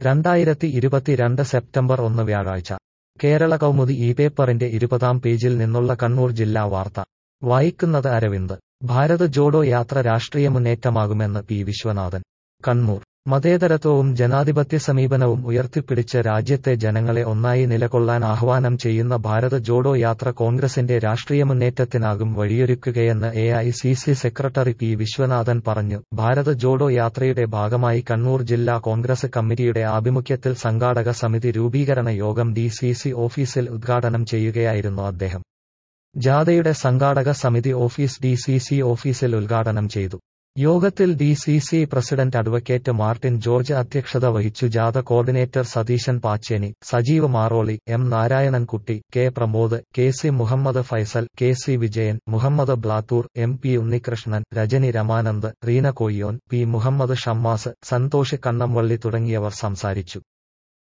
2022 September 1 വ്യാഴാഴ്ച കേരള കൗമുദി ഈ പേപ്പറിന്റെ 20-ാം പേജിൽ നിന്നുള്ള കണ്ണൂർ ജില്ലാ വാർത്ത വായിക്കുന്നത് അരവിന്ദ്. ഭാരത് ജോഡോ യാത്ര രാഷ്ട്രീയ മുന്നേറ്റമാകുമെന്ന് പി വിശ്വനാഥൻ. കണ്ണൂർ. മതേതരത്വവും ജനാധിപത്യ സമീപനവും ഉയർത്തിപ്പിടിച്ച് രാജ്യത്തെ ജനങ്ങളെ ഒന്നായി നിലകൊള്ളാൻ ആഹ്വാനം ചെയ്യുന്ന ഭാരത് ജോഡോ യാത്ര കോൺഗ്രസിന്റെ രാഷ്ട്രീയ മുന്നേറ്റത്തിനാകും വഴിയൊരുക്കുകയെന്ന് എ.ഐ.സി.സി സെക്രട്ടറി പി വിശ്വനാഥൻ പറഞ്ഞു. ഭാരത് ജോഡോ യാത്രയുടെ ഭാഗമായി കണ്ണൂർ ജില്ലാ കോൺഗ്രസ് കമ്മിറ്റിയുടെ ആഭിമുഖ്യത്തിൽ സംഘാടക സമിതി രൂപീകരണ യോഗം ഡി.സി.സി ഓഫീസിൽ ഉദ്ഘാടനം ചെയ്യുകയായിരുന്നു അദ്ദേഹം. ജാഥയുടെ സംഘാടക സമിതി ഓഫീസ് ഡി.സി.സി ഓഫീസിൽ ഉദ്ഘാടനം ചെയ്തു. യോഗത്തിൽ DCC president advocate Martin George അധ്യക്ഷത വഹിച്ചു. ജാഥ coordinator Satheesan Pacheni, Sajeev Maroli, M Narayanankutty, K Pramod, KC. Muhammad Faisal, KC. Vijayan, Muhammad Blathur, MP. Unnikrishnan, Rajani Ramanand, Reena Koyyon, P. Muhammad Shammas, Santhosh Kannamvalli തുടങ്ങിയവർ സംസാരിച്ചു.